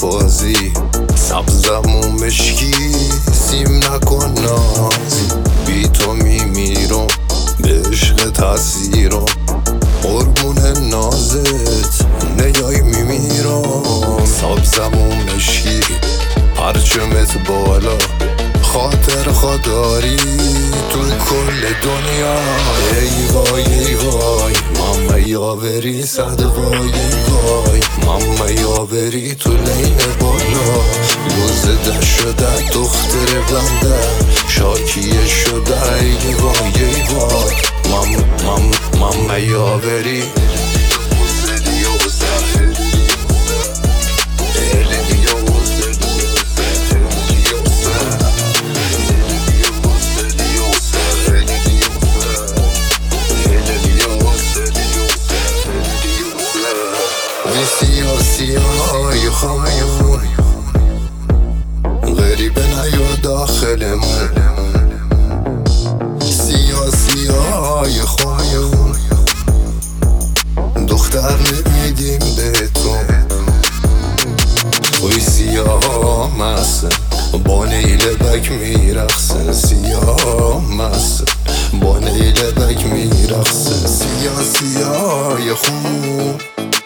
بازی سبزم و مشکی سیم نکن نازی بی تو میمیرم به عشق تاثیرم قربون نازت نیای میمیرم سبزم و مشکی پرچمت بالا خاطر خداری تو کل دنیا ای وای ای وای ماما یاوری صد وای وای ماما یاوری تو لین بالا لوزده شده دختر بنده شاکیه شده ای وای ای وای ماما یاوری سیاهای خامون غریبه نیا داخلمون سیاهای خامون دختر نمیدیم بهتون توی سیاه مسته با نیلبک میرخصه سیاه مسته با نیلبک میرخصه سیاهای خامون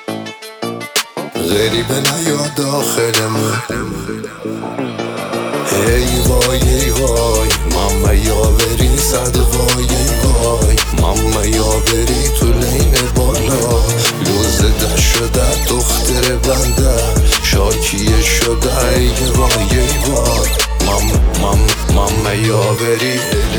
غریبه نیا داخلمون ای وای ای وای ماما یاوری صد وای وای ماما یاوری تو لین بالا لوزده شده دختر بنده شاکیه شده ای وای ای وای ماما یاوری